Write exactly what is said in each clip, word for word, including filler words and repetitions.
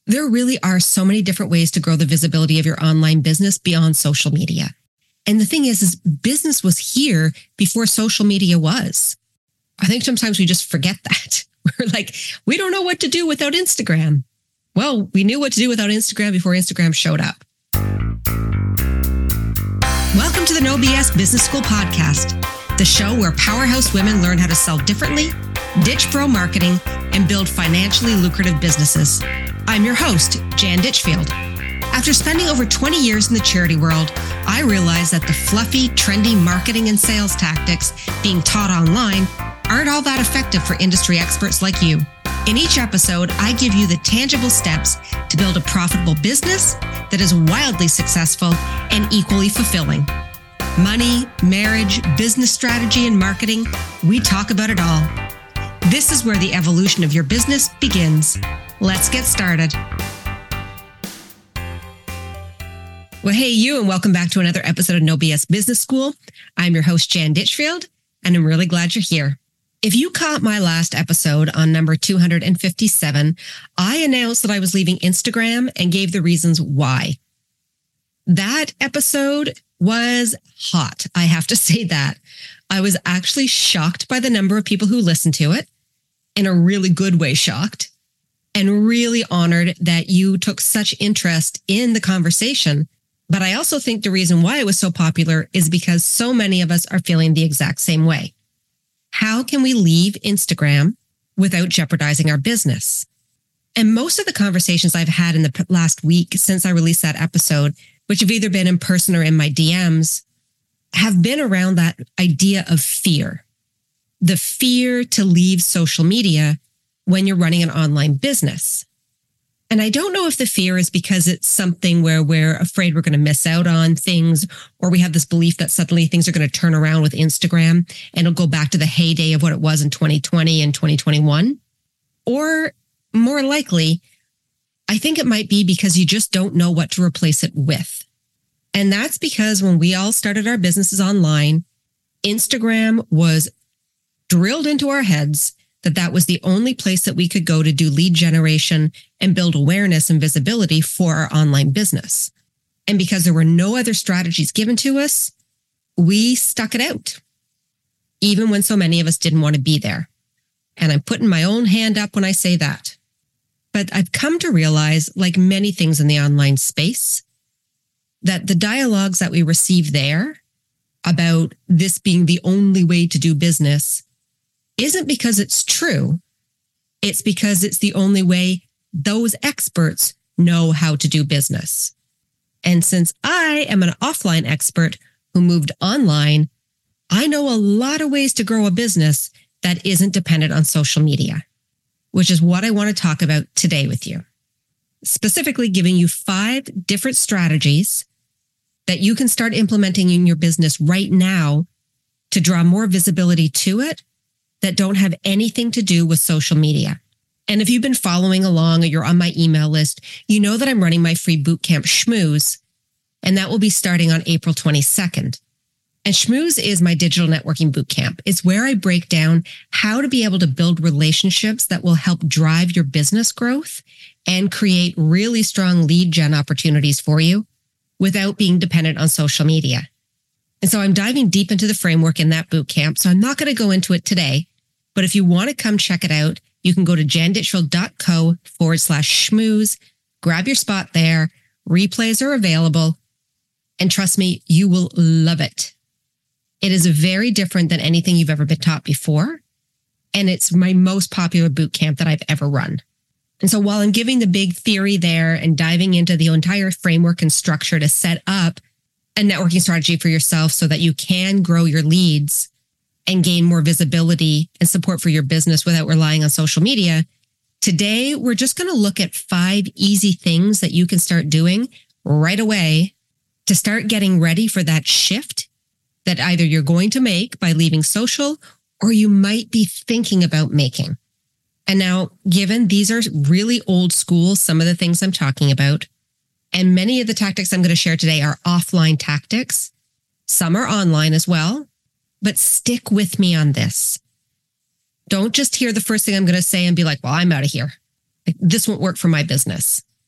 There really are so many different ways to grow the visibility of your online business beyond social media. And the thing is, is business was here before social media was. I think sometimes we just forget that. We're like, we don't know what to do without Instagram. Well, we knew what to do without Instagram before Instagram showed up. Welcome to the No B S Business School podcast, the show where powerhouse women learn how to sell differently, ditch pro marketing, and build financially lucrative businesses. I'm your host, Jan Ditchfield. After spending over twenty years in the charity world, I realized that the fluffy, trendy marketing and sales tactics being taught online aren't all that effective for industry experts like you. In each episode, I give you the tangible steps to build a profitable business that is wildly successful and equally fulfilling. Money, marriage, business strategy, and marketing, we talk about it all. This is where the evolution of your business begins. Let's get started. Well, hey, you, and welcome back to another episode of No B S Business School. I'm your host, Jan Ditchfield, and I'm really glad you're here. If you caught my last episode on number two hundred fifty-seven, I announced that I was leaving Instagram and gave the reasons why. That episode was hot. I have to say that. I was actually shocked by the number of people who listened to it, in a really good way shocked, and really honored that you took such interest in the conversation. But I also think the reason why it was so popular is because so many of us are feeling the exact same way. How can we leave Instagram without jeopardizing our business? And most of the conversations I've had in the last week since I released that episode, which have either been in person or in my D Ms, have been around that idea of fear. The fear to leave social media when you're running an online business. And I don't know if the fear is because it's something where we're afraid we're going to miss out on things, or we have this belief that suddenly things are going to turn around with Instagram and it'll go back to the heyday of what it was in twenty twenty and twenty twenty-one. Or more likely, I think it might be because you just don't know what to replace it with. And that's because when we all started our businesses online, Instagram was drilled into our heads that that was the only place that we could go to do lead generation and build awareness and visibility for our online business. And because there were no other strategies given to us, we stuck it out, even when so many of us didn't want to be there. And I'm putting my own hand up when I say that. But I've come to realize, like many things in the online space, that the dialogues that we receive there about this being the only way to do business isn't because it's true. It's because it's the only way those experts know how to do business. And since I am an offline expert who moved online, I know a lot of ways to grow a business that isn't dependent on social media, which is what I want to talk about today with you. Specifically giving you five different strategies that you can start implementing in your business right now to draw more visibility to it that don't have anything to do with social media. And if you've been following along or you're on my email list, you know that I'm running my free bootcamp Schmooze, and that will be starting on April twenty-second. And Schmooze is my digital networking bootcamp. It's where I break down how to be able to build relationships that will help drive your business growth and create really strong lead gen opportunities for you without being dependent on social media. And so I'm diving deep into the framework in that bootcamp, so I'm not going to go into it today. But if you want to come check it out, you can go to janditchfield.co forward slash schmooze, grab your spot there. Replays are available. And trust me, you will love it. It is very different than anything you've ever been taught before. And it's my most popular boot camp that I've ever run. And so while I'm giving the big theory there and diving into the entire framework and structure to set up a networking strategy for yourself so that you can grow your leads and gain more visibility and support for your business without relying on social media, today we're just going to look at five easy things that you can start doing right away to start getting ready for that shift that either you're going to make by leaving social or you might be thinking about making. And now, given these are really old school, some of the things I'm talking about, and many of the tactics I'm going to share today are offline tactics. Some are online as well. But stick with me on this. Don't just hear the first thing I'm going to say and be like, well, I'm out of here. Like, this won't work for my business.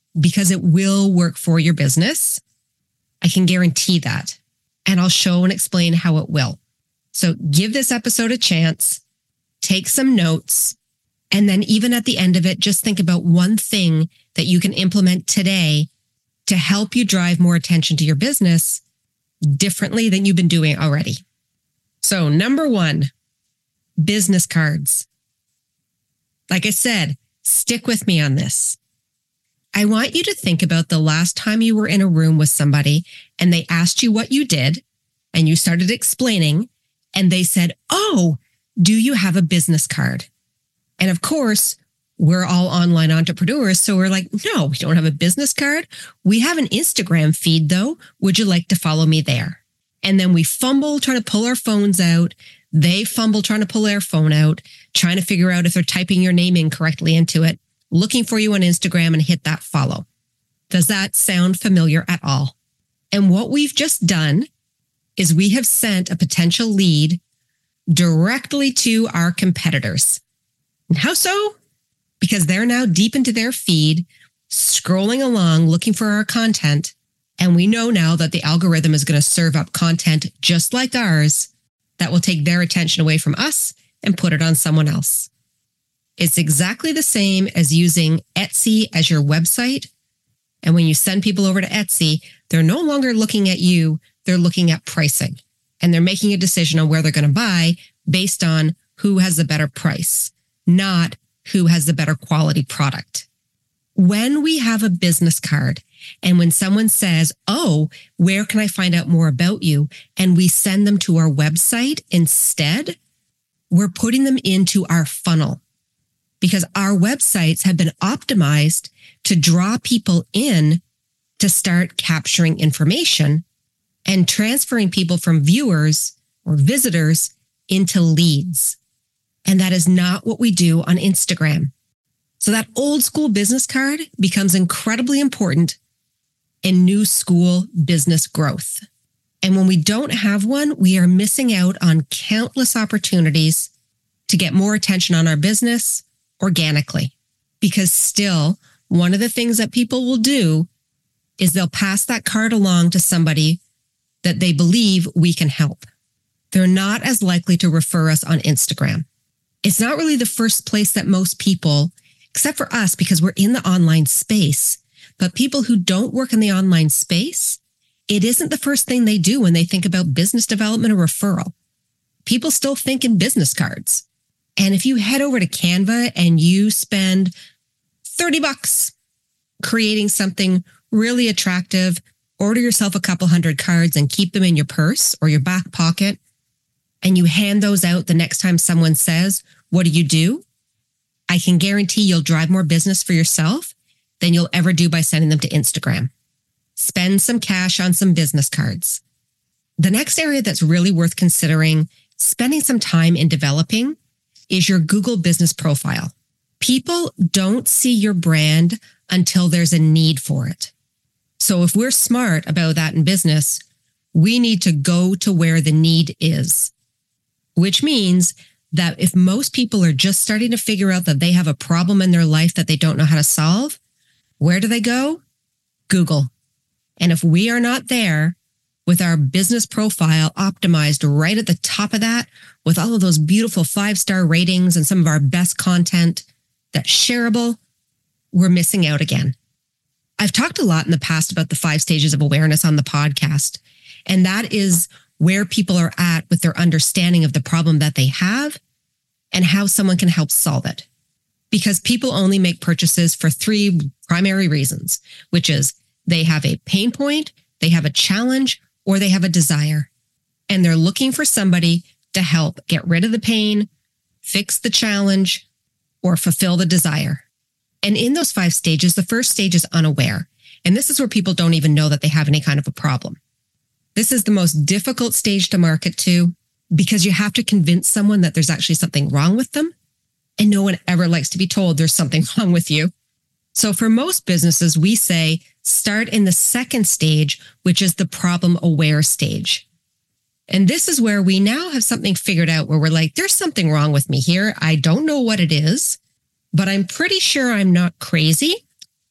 because it will work for your business. I can guarantee that. And I'll show and explain how it will. So give this episode a chance, take some notes, and then even at the end of it, just think about one thing that you can implement today to help you drive more attention to your business differently than you've been doing already. So number one, business cards. Like I said, stick with me on this. I want you to think about the last time you were in a room with somebody and they asked you what you did and you started explaining and they said, "Oh, do you have a business card?" And of course, we're all online entrepreneurs. So we're like, "No, we don't have a business card. We have an Instagram feed though. Would you like to follow me there?" And then we fumble trying to pull our phones out. They fumble trying to pull their phone out, trying to figure out if they're typing your name in correctly into it, looking for you on Instagram, and hit that follow. Does that sound familiar at all? And what we've just done is we have sent a potential lead directly to our competitors. How so? Because they're now deep into their feed, scrolling along, looking for our content. And we know now that the algorithm is going to serve up content just like ours that will take their attention away from us and put it on someone else. It's exactly the same as using Etsy as your website. And when you send people over to Etsy, they're no longer looking at you, they're looking at pricing. And they're making a decision on where they're going to buy based on who has the better price, not who has the better quality product. When we have a business card and when someone says, "Oh, where can I find out more about you?" and we send them to our website instead, we're putting them into our funnel because our websites have been optimized to draw people in to start capturing information and transferring people from viewers or visitors into leads. And that is not what we do on Instagram. So that old school business card becomes incredibly important in new school business growth. And when we don't have one, we are missing out on countless opportunities to get more attention on our business organically. Because still, one of the things that people will do is they'll pass that card along to somebody that they believe we can help. They're not as likely to refer us on Instagram. It's not really the first place that most people, except for us because we're in the online space, but people who don't work in the online space, it isn't the first thing they do when they think about business development or referral. People still think in business cards. And if you head over to Canva and you spend thirty bucks creating something really attractive, order yourself a couple hundred cards and keep them in your purse or your back pocket, and you hand those out the next time someone says, "What do you do?" I can guarantee you'll drive more business for yourself than you'll ever do by sending them to Instagram. Spend some cash on some business cards. The next area that's really worth considering spending some time in developing is your Google business profile. People don't see your brand until there's a need for it. So if we're smart about that in business, we need to go to where the need is, which means that if most people are just starting to figure out that they have a problem in their life that they don't know how to solve, where do they go? Google. And if we are not there with our business profile optimized right at the top of that, with all of those beautiful five-star ratings and some of our best content that's shareable, we're missing out again. I've talked a lot in the past about the five stages of awareness on the podcast, and that is where people are at with their understanding of the problem that they have and how someone can help solve it. Because people only make purchases for three primary reasons, which is they have a pain point, they have a challenge, or they have a desire. And they're looking for somebody to help get rid of the pain, fix the challenge, or fulfill the desire. And in those five stages, the first stage is unaware. And this is where people don't even know that they have any kind of a problem. This is the most difficult stage to market to because you have to convince someone that there's actually something wrong with them. And no one ever likes to be told there's something wrong with you. So for most businesses, we say start in the second stage, which is the problem aware stage. And this is where we now have something figured out where we're like, there's something wrong with me here. I don't know what it is, but I'm pretty sure I'm not crazy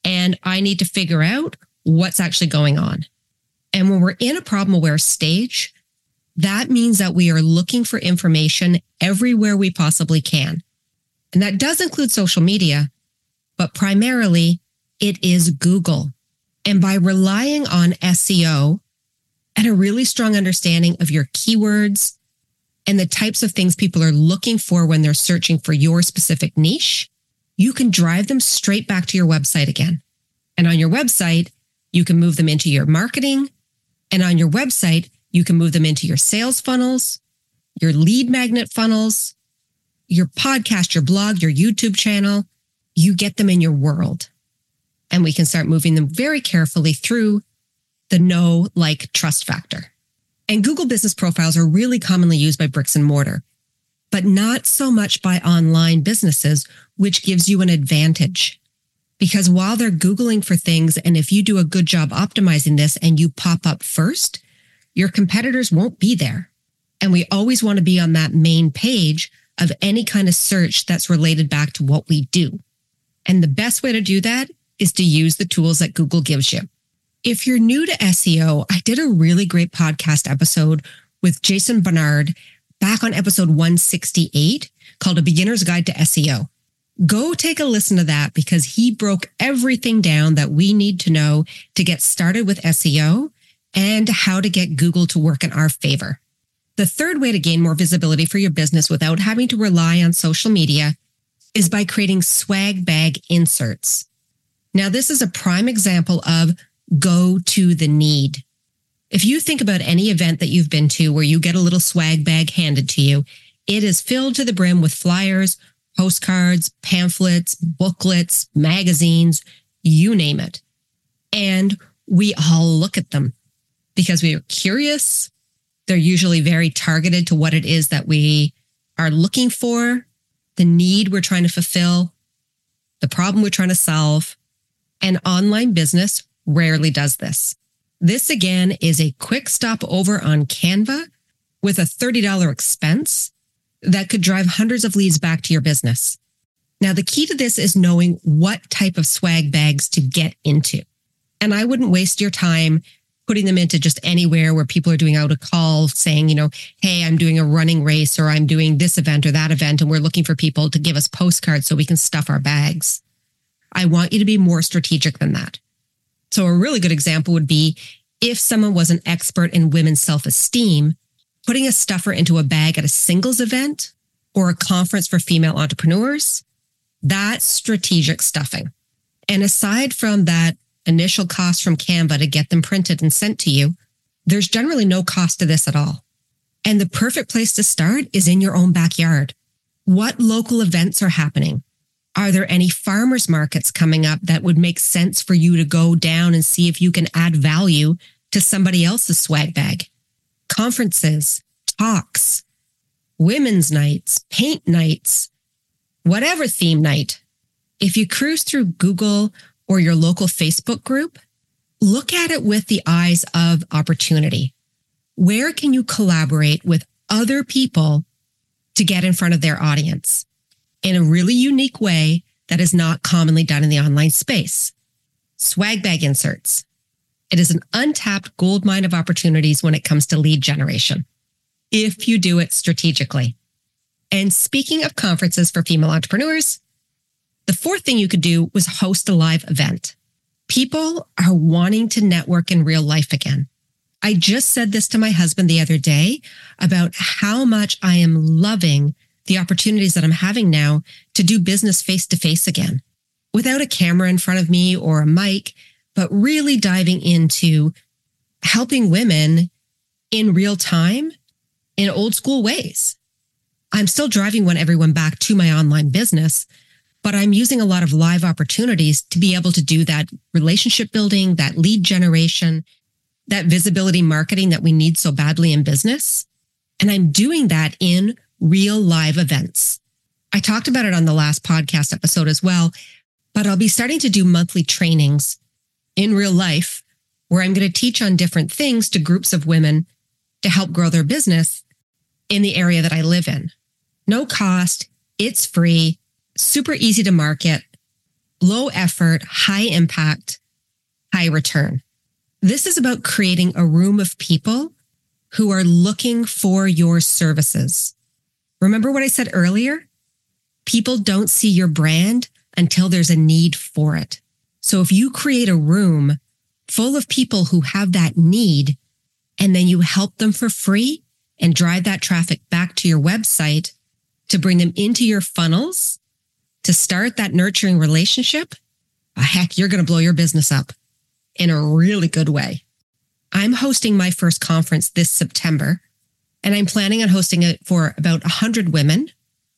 and I need to figure out what's actually going on. And when we're in a problem aware stage, that means that we are looking for information everywhere we possibly can. And that does include social media, but primarily it is Google. And by relying on S E O and a really strong understanding of your keywords and the types of things people are looking for when they're searching for your specific niche, you can drive them straight back to your website again. And on your website, you can move them into your marketing. And on your website, you can move them into your sales funnels, your lead magnet funnels, your podcast, your blog, your YouTube channel. You get them in your world. And we can start moving them very carefully through the know, like, trust factor. And Google business profiles are really commonly used by bricks and mortar, but not so much by online businesses, which gives you an advantage. Because while they're Googling for things, and if you do a good job optimizing this and you pop up first, your competitors won't be there. And we always want to be on that main page of any kind of search that's related back to what we do. And the best way to do that is to use the tools that Google gives you. If you're new to S E O, I did a really great podcast episode with Jason Barnard back on episode one sixty-eight called A Beginner's Guide to S E O. Go take a listen to that because he broke everything down that we need to know to get started with S E O and how to get Google to work in our favor. The third way to gain more visibility for your business without having to rely on social media is by creating swag bag inserts. Now, this is a prime example of go to the need. If you think about any event that you've been to where you get a little swag bag handed to you, it is filled to the brim with flyers, postcards, pamphlets, booklets, magazines, you name it. And we all look at them because we are curious. They're usually very targeted to what it is that we are looking for, the need we're trying to fulfill, the problem we're trying to solve. And online business rarely does this. This, again, is a quick stop over on Canva with a thirty dollars expense that could drive hundreds of leads back to your business. Now, the key to this is knowing what type of swag bags to get into. And I wouldn't waste your time putting them into just anywhere where people are doing out a call saying, you know, hey, I'm doing a running race or I'm doing this event or that event, and we're looking for people to give us postcards so we can stuff our bags. I want you to be more strategic than that. So a really good example would be if someone was an expert in women's self-esteem, putting a stuffer into a bag at a singles event or a conference for female entrepreneurs, that's strategic stuffing. And aside from that initial cost from Canva to get them printed and sent to you, there's generally no cost to this at all. And the perfect place to start is in your own backyard. What local events are happening? Are there any farmers markets coming up that would make sense for you to go down and see if you can add value to somebody else's swag bag? Conferences, talks, women's nights, paint nights, whatever theme night. If you cruise through Google or your local Facebook group, look at it with the eyes of opportunity. Where can you collaborate with other people to get in front of their audience in a really unique way that is not commonly done in the online space? Swag bag inserts. It is an untapped goldmine of opportunities when it comes to lead generation, if you do it strategically. And speaking of conferences for female entrepreneurs, the fourth thing you could do was host a live event. People are wanting to network in real life again. I just said this to my husband the other day about how much I am loving the opportunities that I'm having now to do business face-to-face again, without a camera in front of me or a mic, but really diving into helping women in real time in old school ways. I'm still driving one everyone back to my online business, but I'm using a lot of live opportunities to be able to do that relationship building, that lead generation, that visibility marketing that we need so badly in business. And I'm doing that in real live events. I talked about it on the last podcast episode as well, but I'll be starting to do monthly trainings in real life where I'm going to teach on different things to groups of women to help grow their business in the area that I live in. No cost. It's free, super easy to market. low effort, high impact, high return. This is about creating a room of people who are looking for your services. Remember what I said earlier? People don't see your brand until there's a need for it. So if you create a room full of people who have that need, and then you help them for free and drive that traffic back to your website to bring them into your funnels, to start that nurturing relationship, oh, heck, you're going to blow your business up in a really good way. I'm hosting my first conference this September, and I'm planning on hosting it for about one hundred women,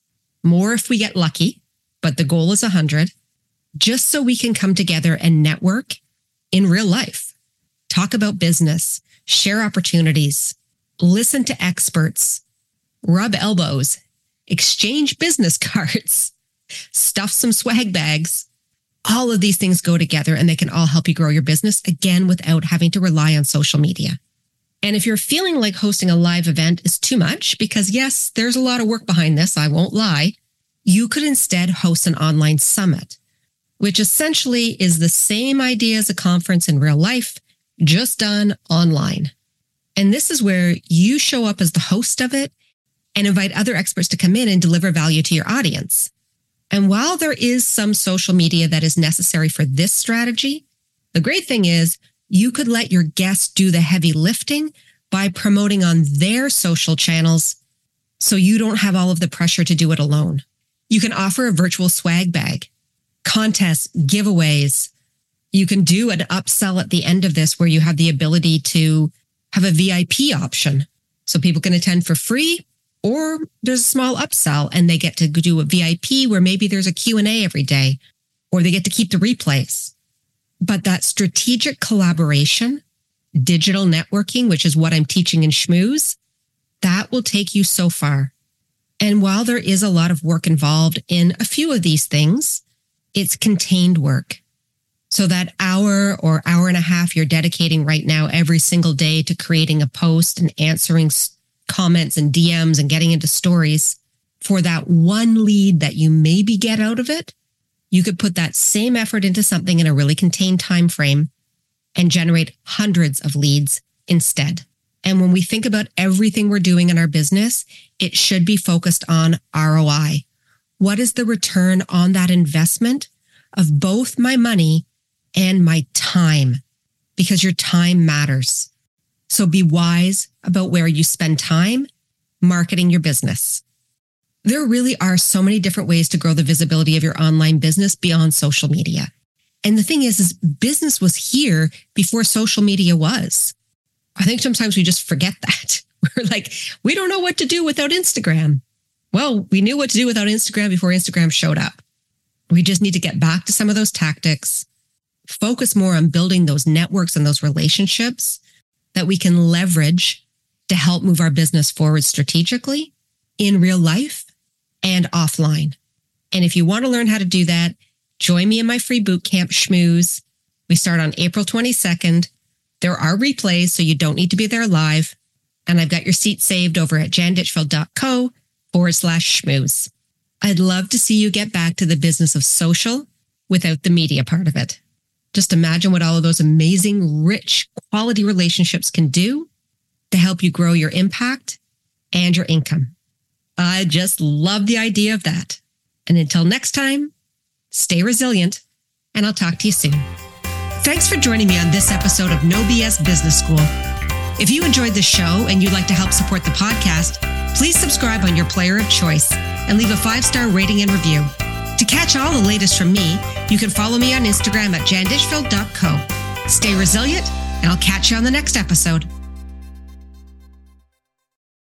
more if we get lucky, but the goal is one hundred, just so we can come together and network in real life, talk about business, share opportunities, listen to experts, rub elbows, exchange business cards, stuff some swag bags. All of these things go together and they can all help you grow your business, again, without having to rely on social media. And if you're feeling like hosting a live event is too much, because yes, there's a lot of work behind this, I won't lie, you could instead host an online summit, which essentially is the same idea as a conference in real life, just done online. And this is where you show up as the host of it and invite other experts to come in and deliver value to your audience. And while there is some social media that is necessary for this strategy, the great thing is you could let your guests do the heavy lifting by promoting on their social channels so you don't have all of the pressure to do it alone. You can offer a virtual swag bag, contests, giveaways. You can do an upsell at the end of this where you have the ability to have a V I P option so people can attend for free, or there's a small upsell and they get to do a V I P where maybe there's a Q and A every day, or they get to keep the replays. But that strategic collaboration, digital networking, which is what I'm teaching in Schmooze, that will take you so far. And while there is a lot of work involved in a few of these things, it's contained work. So that hour or hour and a half you're dedicating right now every single day to creating a post and answering comments and D Ms and getting into stories, for that one lead that you maybe get out of it, you could put that same effort into something in a really contained time frame and generate hundreds of leads instead. And when we think about everything we're doing in our business, it should be focused on R O I. What is the return on that investment of both my money and my time? Because your time matters. So be wise about where you spend time marketing your business. There really are so many different ways to grow the visibility of your online business beyond social media. And the thing is, is business was here before social media was. I think sometimes we just forget that. We're like, we don't know what to do without Instagram. Well, we knew what to do without Instagram before Instagram showed up. We just need to get back to some of those tactics, focus more on building those networks and those relationships that we can leverage to help move our business forward strategically in real life and offline. And if you want to learn how to do that, join me in my free bootcamp, Schmooze. We start on April twenty-second. There are replays, so you don't need to be there live. And I've got your seat saved over at janditchfield.co forward slash schmooze. I'd love to see you get back to the business of social without the media part of it. Just imagine what all of those amazing, rich, quality relationships can do to help you grow your impact and your income. I just love the idea of that. And until next time, stay resilient, and I'll talk to you soon. Thanks for joining me on this episode of No B S Business School. If you enjoyed the show and you'd like to help support the podcast, please subscribe on your player of choice and leave a five-star rating and review. To catch all the latest from me, you can follow me on Instagram at janditchfield dot co. Stay resilient, and I'll catch you on the next episode.